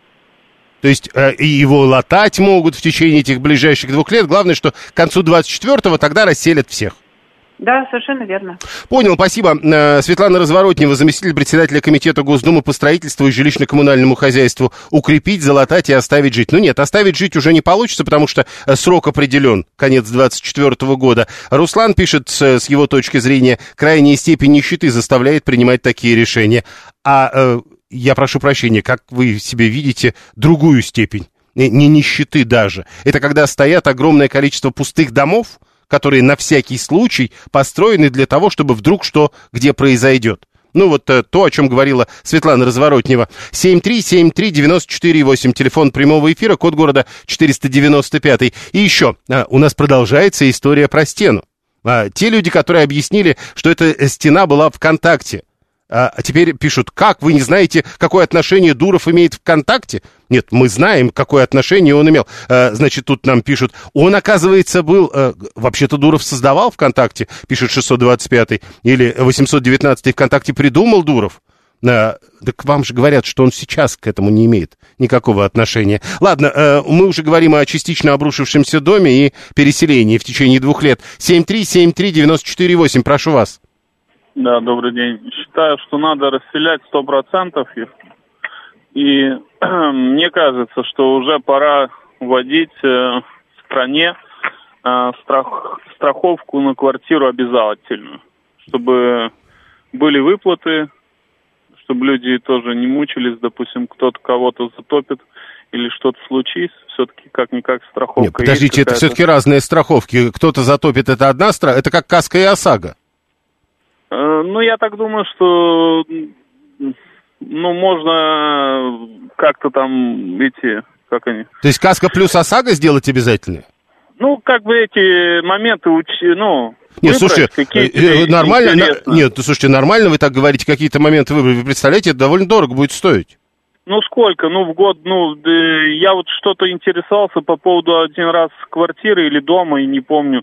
То есть э, его латать могут в течение этих ближайших двух лет. Главное, что к концу двадцать четвёртого тогда расселят всех. Да, совершенно верно. Понял, спасибо. Светлана Разворотнева, заместитель председателя комитета Госдумы по строительству и жилищно-коммунальному хозяйству. Укрепить, залатать и оставить жить. Ну нет, оставить жить уже не получится, потому что срок определен, конец двадцать четвёртого года. Руслан пишет, с его точки зрения, крайняя степень нищеты заставляет принимать такие решения. А э, я прошу прощения, как вы себе видите другую степень? Не нищеты даже. Это когда стоят огромное количество пустых домов, которые на всякий случай построены для того, чтобы вдруг что где произойдет. Ну, вот э, то, о чем говорила Светлана Разворотнева. семь три семь три девять четыре восемь, телефон прямого эфира, код города четыреста девяносто пять. И еще, э, у нас продолжается история про стену. Э, те люди, которые объяснили, что эта стена была ВКонтакте, а теперь пишут, как, вы не знаете, какое отношение Дуров имеет ВКонтакте? Нет, мы знаем, какое отношение он имел. А, значит, тут нам пишут, он, оказывается, был... А, вообще-то Дуров создавал ВКонтакте, пишет шестьсот двадцать пятый, или восемьсот девятнадцатый, ВКонтакте придумал Дуров. А, так вам же говорят, что он сейчас к этому не имеет никакого отношения. Ладно, а, мы уже говорим о частично обрушившемся доме и переселении в течение двух лет. семь три семь три девять четыре восемь, прошу вас. Да, добрый день. Считаю, что надо расселять сто процентов их. И мне кажется, что уже пора вводить э, в стране э, страх, страховку на квартиру обязательную. Чтобы были выплаты, чтобы люди тоже не мучились, допустим, кто-то кого-то затопит или что-то случится. Все-таки как-никак страховка. Нет, подождите, это все-таки разные страховки. Кто-то затопит, это одна страховка, это как каска и ОСАГО. Ну, я так думаю, что, ну, можно как-то там эти, как они... То есть каска плюс ОСАГО сделать обязательно? Ну, как бы эти моменты, учи, ну... Нет, слушайте, нормально, на, нет, слушайте, нормально вы так говорите, какие-то моменты выбрать, вы представляете, это довольно дорого будет стоить. Ну, сколько? Ну, в год, ну, я вот что-то интересовался по поводу один раз квартиры или дома, и не помню.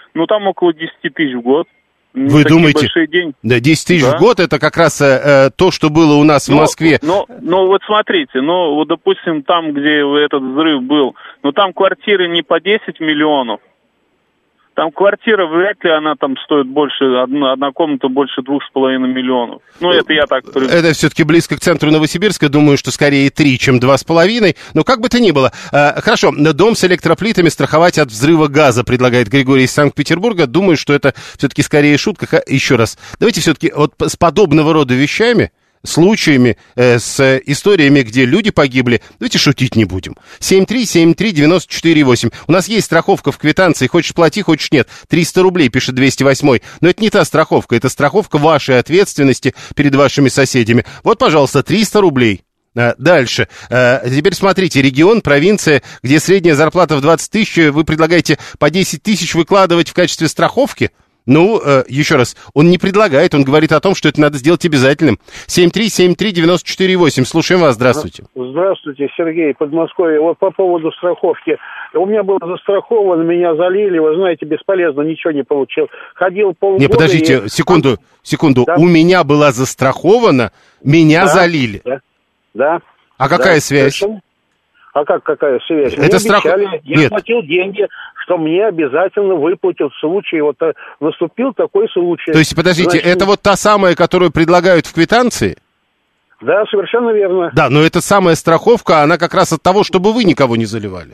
ну там около десять тысяч в год. Вы думаете, да, десять тысяч да. в год, это как раз э, то, что было у нас но, в Москве. Ну, ну, вот смотрите, ну, вот, допустим, там, где этот взрыв был, ну, там квартиры не по десять миллионов. Там квартира, вряд ли она там стоит больше, одна, одна комната больше двух с половиной миллионов. Ну, это я так... Это все-таки близко к центру Новосибирска, думаю, что скорее три, чем два с половиной. Но как бы то ни было. А, хорошо, дом с электроплитами страховать от взрыва газа, предлагает Григорий из Санкт-Петербурга. Думаю, что это все-таки скорее шутка. Еще раз, давайте все-таки вот с подобного рода вещами, случаями, э, с историями, где люди погибли, давайте шутить не будем. семь три семь три девяносто четыре восемь. У нас есть страховка в квитанции, хочешь плати, хочешь нет. триста рублей, пишет двести восемь. Но это не та страховка, это страховка вашей ответственности перед вашими соседями. Вот, пожалуйста, триста рублей. Дальше. Теперь смотрите, регион, провинция, где средняя зарплата в двадцать тысяч, вы предлагаете по десять тысяч выкладывать в качестве страховки? Ну, э, еще раз, он не предлагает, он говорит о том, что это надо сделать обязательным. семь три семь три девяносто четыре восемь. Слушаем вас, здравствуйте. Здравствуйте, Сергей, Подмосковье. Вот по поводу страховки. У меня было застраховано, меня залили, вы знаете, бесполезно, ничего не получил. Ходил полгода... Не, подождите, и... секунду, секунду. Да? У меня была застрахована, меня да, залили. Да, да. А какая да, связь? Совершенно... А как какая связь? Это страх... обещали, я Нет. платил деньги, что мне обязательно выплатят в случае, вот наступил такой случай. То есть, подождите, Значит, это вот та самая, которую предлагают в квитанции? Да, совершенно верно. Да, но эта самая страховка, она как раз от того, чтобы вы никого не заливали.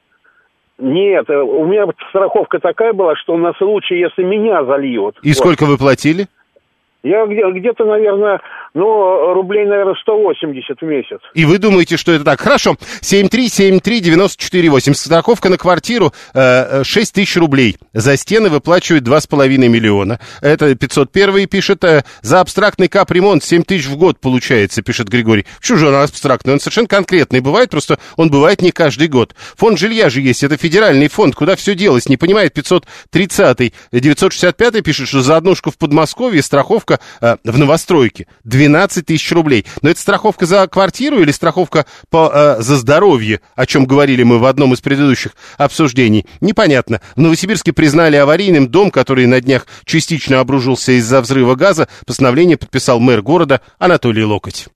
Нет, у меня страховка такая была, что на случай, если меня зальет. И вот. Сколько вы платили? Я где-то, наверное, ну, рублей, наверное, сто восемьдесят в месяц. И вы думаете, что это так? Хорошо. семь три семь три девяносто четыре восемь. Страховка на квартиру э, шесть тысяч рублей. За стены выплачивают два с половиной миллиона. Это пятьсот один пишет. Э, за абстрактный капремонт семь тысяч в год получается, пишет Григорий. Почему же он абстрактный? Он совершенно конкретный. Бывает, просто он бывает не каждый год. Фонд жилья же есть. Это федеральный фонд. Куда все делось? Не понимает пятьсот тридцатый. девятьсот шестьдесят пятый пишет, что за однушку в Подмосковье страховка в новостройке двенадцать тысяч рублей. Но это страховка за квартиру или страховка по, э, за здоровье, о чем говорили мы в одном из предыдущих обсуждений? Непонятно. В Новосибирске признали аварийным дом, который на днях частично обрушился из-за взрыва газа. Постановление подписал мэр города Анатолий Локоть.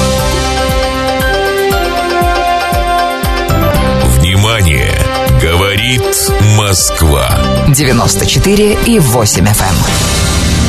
Внимание! Говорит Москва. девяносто четыре и восемь эф эм.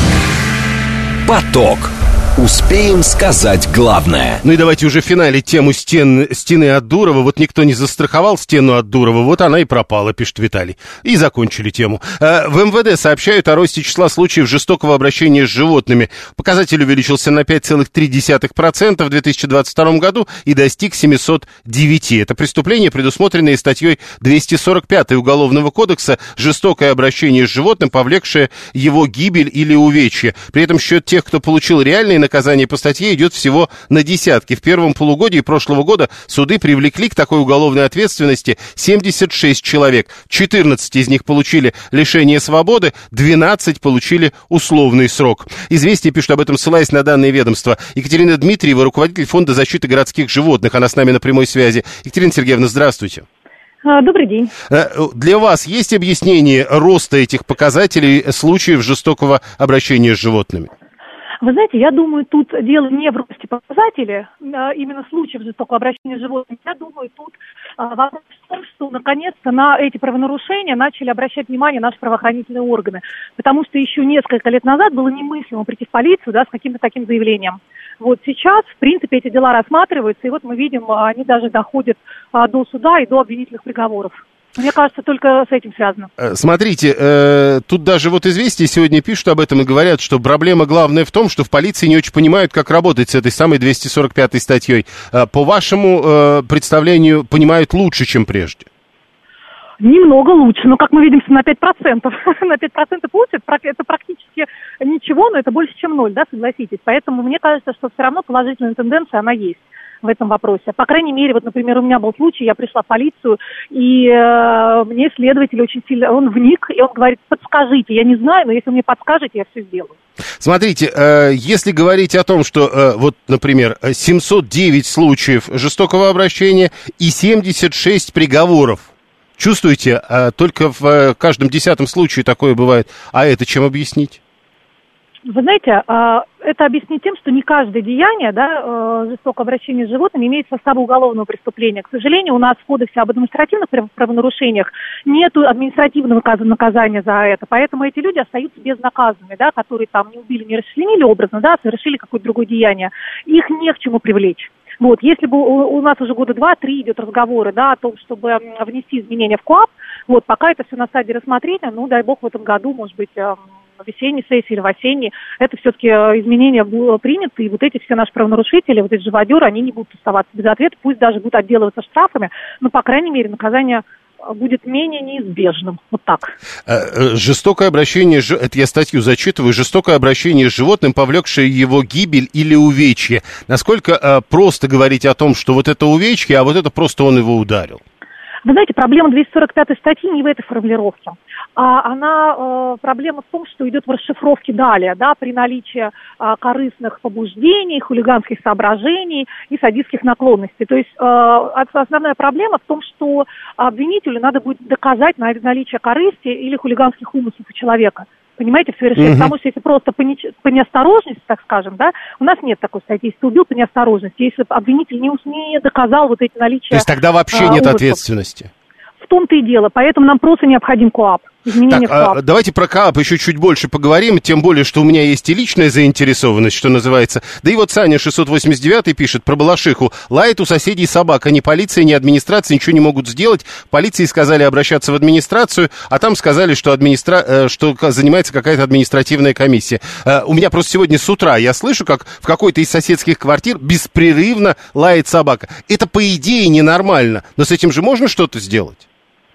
Поток. Успеем сказать главное. Ну и давайте уже в финале тему стен, стены от Дурова. Вот никто не застраховал стену от Дурова, вот она и пропала, пишет Виталий. И закончили тему. В эм вэ дэ сообщают о росте числа случаев жестокого обращения с животными. Показатель увеличился на пять целых три десятых процента в две тысячи двадцать втором году и достиг семьсот девять. Это преступление, предусмотренное статьей двести сорок пять Уголовного кодекса «Жестокое обращение с животным, повлекшее его гибель или увечье». При этом счет тех, кто получил реальные наказание по статье идет всего на десятки. В первом полугодии прошлого года суды привлекли к такой уголовной ответственности семьдесят шесть человек. четырнадцать из них получили лишение свободы, двенадцать получили условный срок. «Известия» пишут об этом, ссылаясь на данные ведомства. Екатерина Дмитриева, руководитель Фонда защиты городских животных. Она с нами на прямой связи. Екатерина Сергеевна, здравствуйте. Добрый день. Для вас есть объяснение роста этих показателей случаев жестокого обращения с животными? Вы знаете, я думаю, тут дело не в росте показателей, именно случаев жестокого обращения с животными. Я думаю, тут вопрос в том, что наконец-то на эти правонарушения начали обращать внимание наши правоохранительные органы. Потому что еще несколько лет назад было немыслимо прийти в полицию, да, с каким-то таким заявлением. Вот сейчас, в принципе, эти дела рассматриваются, и вот мы видим, они даже доходят до суда и до обвинительных приговоров. Мне кажется, только с этим связано. Смотрите, э, тут даже вот «Известия» сегодня пишут об этом и говорят, что проблема главная в том, что в полиции не очень понимают, как работать с этой самой двести сорок пятой статьей. Э, по вашему э, представлению, понимают лучше, чем прежде? Немного лучше, но, как мы видим, на пять процентов. На пять процентов лучше, это практически ничего, но это больше, чем ноль, да, согласитесь. Поэтому мне кажется, что все равно положительная тенденция, она есть в этом вопросе. По крайней мере, вот, например, у меня был случай, я пришла в полицию, и э, мне следователь очень сильно, он вник, и он говорит: подскажите, я не знаю, но если вы мне подскажете, я все сделаю. Смотрите, э, если говорить о том, что, э, вот, например, семьсот девять случаев жестокого обращения и семьдесят шесть приговоров, Чувствуете, а, только в а, каждом десятом случае такое бывает. А это чем объяснить? Вы знаете, это объяснить тем, что не каждое деяние, да, жестокое обращение с животными имеет состав уголовного преступления. К сожалению, у нас в Кодексе об административных правонарушениях нет административного наказания за это, поэтому эти люди остаются безнаказанными, да, которые там не убили, не расчленили образно, да, совершили какое-то другое деяние. Их не к чему привлечь. Вот, если бы у нас уже года два-три идет разговоры, да, о том, чтобы внести изменения в КоАП, вот, пока это все на стадии рассмотрения, ну, дай бог, в этом году, может быть, в весенней сессии или в осенней, это все-таки изменения будут приняты, и вот эти все наши правонарушители, вот эти живодеры, они не будут оставаться без ответа, пусть даже будут отделываться штрафами, но, по крайней мере, наказание будет менее неизбежным. Вот так. Жестокое обращение, это я статью зачитываю, жестокое обращение с животным, повлекшее его гибель или увечье. Насколько просто говорить о том, что вот это увечье, а вот это просто он его ударил? Вы знаете, проблема двести сорок пятой статьи не в этой формулировке. А она, э, проблема в том, что идет в расшифровке далее, да, при наличии э, корыстных побуждений, хулиганских соображений и садистских наклонностей. То есть э, основная проблема в том, что обвинителю надо будет доказать наличие корысти или хулиганских умыслов у человека. Понимаете, все решение. Угу. Потому что если просто по, не, по неосторожности, так скажем, да, у нас нет такой статьи, если ты убил по неосторожности, если обвинитель не, не доказал вот эти наличия... То есть тогда вообще а, нет умыслов. Ответственности? В том-то и дело, поэтому нам просто необходим КоАП. Так, а, давайте про КоАП еще чуть больше поговорим, тем более, что у меня есть и личная заинтересованность, что называется. Да и вот Саня шестьсот восемьдесят девятый пишет про Балашиху. Лает у соседей собака, ни полиция, ни администрация ничего не могут сделать. Полиции сказали обращаться в администрацию, а там сказали, что, администра... что занимается какая-то административная комиссия. У меня просто сегодня с утра я слышу, как в какой-то из соседских квартир беспрерывно лает собака. Это, по идее, ненормально, но с этим же можно что-то сделать?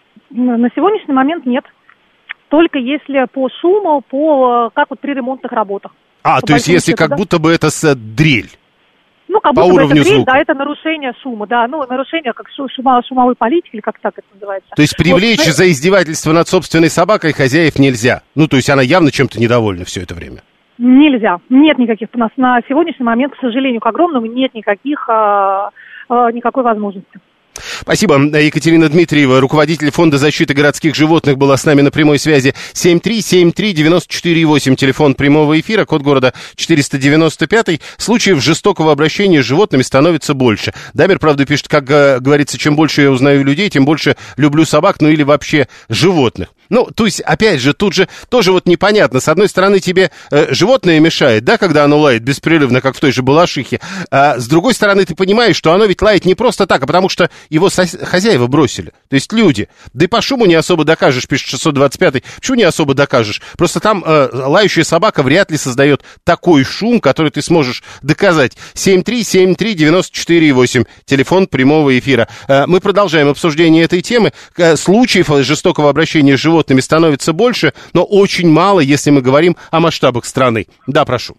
На сегодняшний момент нет. Только если по шуму, по, как вот при ремонтных работах. А, то есть если счету, как да? будто бы это с, дрель? Ну, как по будто уровню бы это дрель, звука. Да, это нарушение шума, да, ну, нарушение как шума, шумовой политики, или как так это называется. То есть привлечь вот, за издевательство над собственной собакой хозяев нельзя? Ну, то есть она явно чем-то недовольна все это время? Нельзя. Нет никаких, у нас на сегодняшний момент, к сожалению, к огромному, нет никаких, а, а, никакой возможности. Спасибо. Екатерина Дмитриева, руководитель Фонда защиты городских животных, была с нами на прямой связи. семь три семь три девять четыре восемь, телефон прямого эфира, код города четыреста девяносто пять. Случаев жестокого обращения с животными становится больше. Дамир, правда, пишет, как говорится, чем больше я узнаю людей, тем больше люблю собак, ну или вообще животных. Ну, то есть, опять же, тут же тоже вот непонятно. С одной стороны, тебе э, животное мешает, да, когда оно лает беспрерывно, как в той же Балашихе. А с другой стороны, ты понимаешь, что оно ведь лает не просто так, а потому что его сос- хозяева бросили. То есть люди. Да и по шуму не особо докажешь, пишет шестьсот двадцать пятый. Почему не особо докажешь? Просто там э, лающая собака вряд ли создает такой шум, который ты сможешь доказать. семь три семь три девять четыре восемь, телефон прямого эфира. Э, мы продолжаем обсуждение этой темы. Э, случаев жестокого обращения с животными становится больше, но очень мало, если мы говорим о масштабах страны. Да, прошу.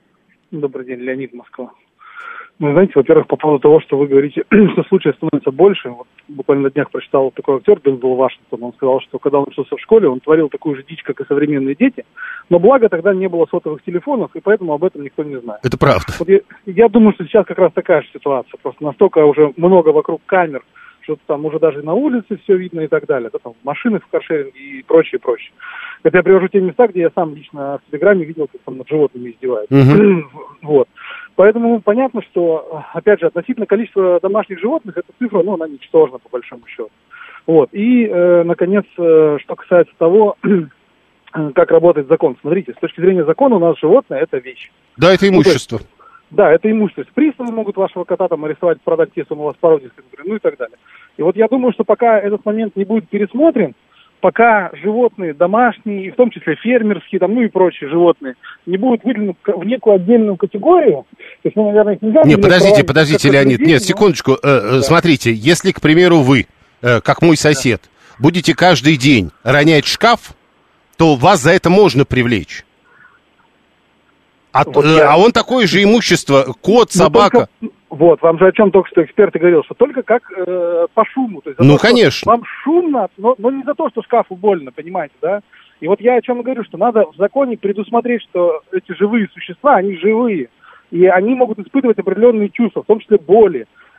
Добрый день, Леонид, Москва. Ну, знаете, во-первых, по поводу того, что вы говорите, что случаев становится больше. Вот буквально на днях прочитал такой актер Дензел Вашингтон. Он сказал, что когда он учился в школе, он творил такую же дичь, как и современные дети. Но благо тогда не было сотовых телефонов, и поэтому об этом никто не знает. Это правда. Вот я, я думаю, что сейчас как раз такая же ситуация. Просто настолько уже много вокруг камер, что там уже даже на улице все видно и так далее. Да, там машины в каршеринге и прочее, прочее. Это я привожу те места, где я сам лично в Телеграме видел, как там над животными издеваются. Uh-huh. Вот. Поэтому понятно, что, опять же, относительно количества домашних животных, эта цифра, ну, она ничтожна, по большому счету. Вот. И, э, наконец, э, что касается того, как работает закон. Смотрите, с точки зрения закона у нас животное – это вещь. Да, это имущество. Ну, да, это имущество. Приставы могут вашего кота там арестовать, продать, если он у вас породистый, ну и так далее. И вот я думаю, что пока этот момент не будет пересмотрен, пока животные домашние, и в том числе фермерские, там, ну и прочие животные, не будут выделены в некую отдельную категорию, то есть, ну, наверное, их нельзя... Нет, подождите, подождите, Леонид, людей, нет, но... секундочку. Э, да. Смотрите, если, к примеру, вы, э, как мой сосед, да. будете каждый день ронять шкаф, то вас за это можно привлечь. А, вот э, я... а он такое же имущество, кот, но собака... Только... Вот, вам же о чем только что эксперт и говорил, что только как э, по шуму. То есть ну, то, конечно. Вам шумно, но, но не за то, что шкафу больно, понимаете, да? И вот я о чем и говорю, что надо в законе предусмотреть, что эти живые существа, они живые, и они могут испытывать определенные чувства, в том числе боли.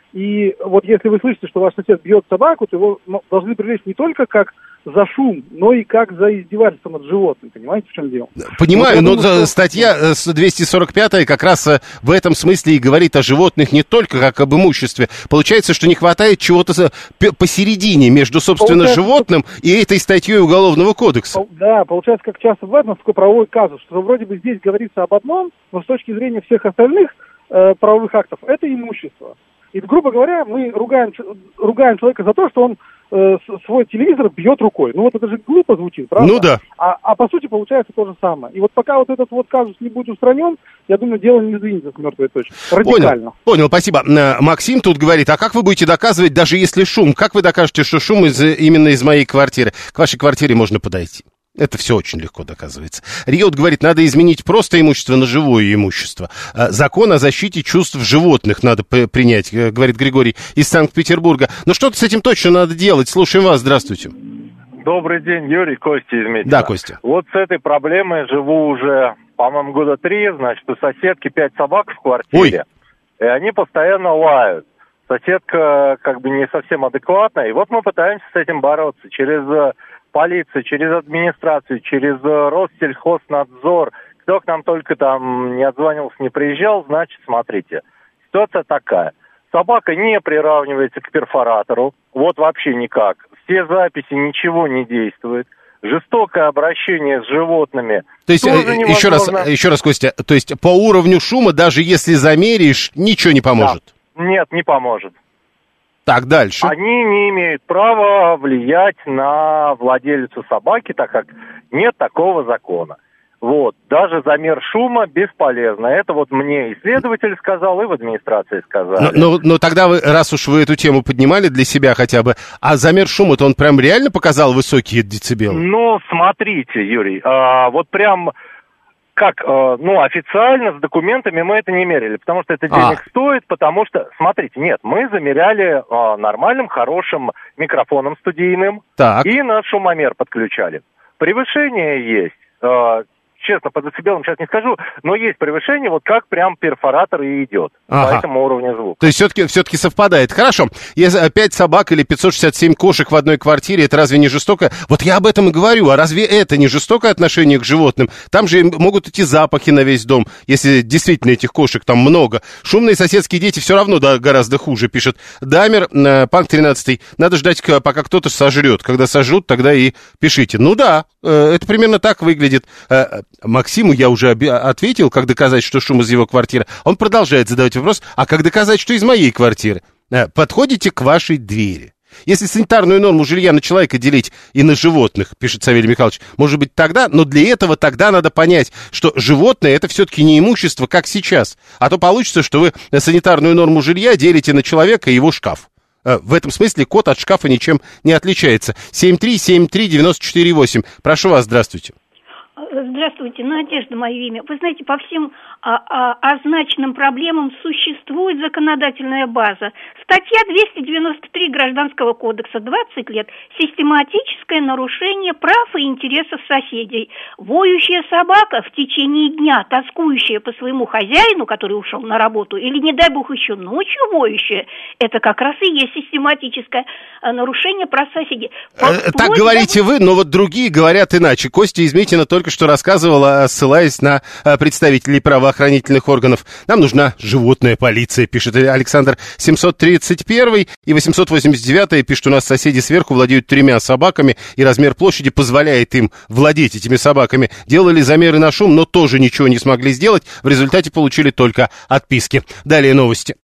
И вот если вы слышите, что ваш сосед бьет собаку, то его должны привлечь не только как за шум, но и как за издевательство над животным. Понимаете, в чем дело? Понимаю, вот но что... статья двести сорок пятая как раз в этом смысле и говорит о животных не только как об имуществе. Получается, что не хватает чего-то посередине между, собственно, получается, животным и этой статьей Уголовного кодекса. Да, получается, как часто бывает, у нас такой правовой казус, что вроде бы здесь говорится об одном, но с точки зрения всех остальных э, правовых актов это имущество. И, грубо говоря, мы ругаем, ругаем человека за то, что он э, свой телевизор бьет рукой. Ну вот это же глупо звучит, правда? Ну да. А, а по сути получается то же самое. И вот пока вот этот вот казус не будет устранен, я думаю, дело не сдвинется с мертвой точки. Радикально. Понял, понял, спасибо. Максим тут говорит, а как вы будете доказывать, даже если шум? Как вы докажете, что шум из, именно из моей квартиры? К вашей квартире можно подойти. Это все очень легко доказывается. Риот говорит, надо изменить просто имущество на живое имущество. Закон о защите чувств животных надо принять, говорит Григорий из Санкт-Петербурга. Но что-то с этим точно надо делать. Слушаем вас, здравствуйте. Добрый день, Юрий, Костя из Митина. Да, Костя. Вот с этой проблемой живу уже, по-моему, года три, значит, у соседки пять собак в квартире. Ой. И они постоянно лают. Соседка как бы не совсем адекватная. И вот мы пытаемся с этим бороться через... полицию, через администрацию, через Россельхознадзор. Кто к нам только там не отзванивался, не приезжал, значит, смотрите. Ситуация такая. Собака не приравнивается к перфоратору. Вот вообще никак. Все записи, ничего не действует. Жестокое обращение с животными. То есть, еще раз, еще раз, Костя, то есть по уровню шума, даже если замеришь, ничего не поможет? Да. Нет, не поможет. Так, дальше. Они не имеют права влиять на владельца собаки, так как нет такого закона. Вот. Даже замер шума бесполезно. Это вот мне исследователь сказал и в администрации сказали. Но, но, но тогда вы, раз уж вы эту тему поднимали для себя хотя бы, а замер шума-то он прям реально показал высокие децибелы? Ну, смотрите, Юрий, а, вот прям... Как, э, ну, официально с документами мы это не мерили, потому что это денег а. стоит, потому что, смотрите, нет, мы замеряли э, нормальным, хорошим микрофоном студийным так. и на шумомер подключали. Превышение есть, э, честно, по децибелам сейчас не скажу, но есть превышение, вот как прям перфоратор и идет ага. по этому уровню звука. То есть все-таки, все-таки совпадает. Хорошо, если пять собак или пятьсот шестьдесят семь кошек в одной квартире, это разве не жестоко? Вот я об этом и говорю, а разве это не жестокое отношение к животным? Там же могут идти запахи на весь дом, если действительно этих кошек там много. Шумные соседские дети все равно да, гораздо хуже, пишет Дамер, э, Панк тринадцатый. Надо ждать, пока кто-то сожрет. Когда сожрут, тогда и пишите. Ну да, э, это примерно так выглядит. Э, Максиму я уже оби- ответил, как доказать, что шум из его квартиры. Он продолжает задавать вопрос, а как доказать, что из моей квартиры? Э, подходите к вашей двери. Если санитарную норму жилья на человека делить и на животных, пишет Савелий Михайлович, может быть тогда, но для этого тогда надо понять, что животное это все-таки не имущество, как сейчас. А то получится, что вы санитарную норму жилья делите на человека и его шкаф. В этом смысле кот от шкафа ничем не отличается. семь три семь три девять четыре восемь. Прошу вас, здравствуйте. Здравствуйте, Надежда мое имя. Вы знаете, по всем а, а, означенным проблемам существует законодательная база. Статья двести девяносто три Гражданского кодекса, двадцать лет. Систематическое нарушение прав и интересов соседей. Воющая собака в течение дня, тоскующая по своему хозяину, который ушел на работу, или, не дай бог, еще ночью воющая, это как раз и есть систематическое нарушение прав соседей. Вплоть так говорите до... вы, но вот другие говорят иначе. Костя из Митина только что рассказывала, ссылаясь на представителей правоохранительных органов. Нам нужна животная полиция, пишет Александр семьсот тридцать один и восемьсот восемьдесят девять, пишет, у нас соседи сверху владеют тремя собаками, и размер площади позволяет им владеть этими собаками. Делали замеры на шум, но тоже ничего не смогли сделать. В результате получили только отписки. Далее новости.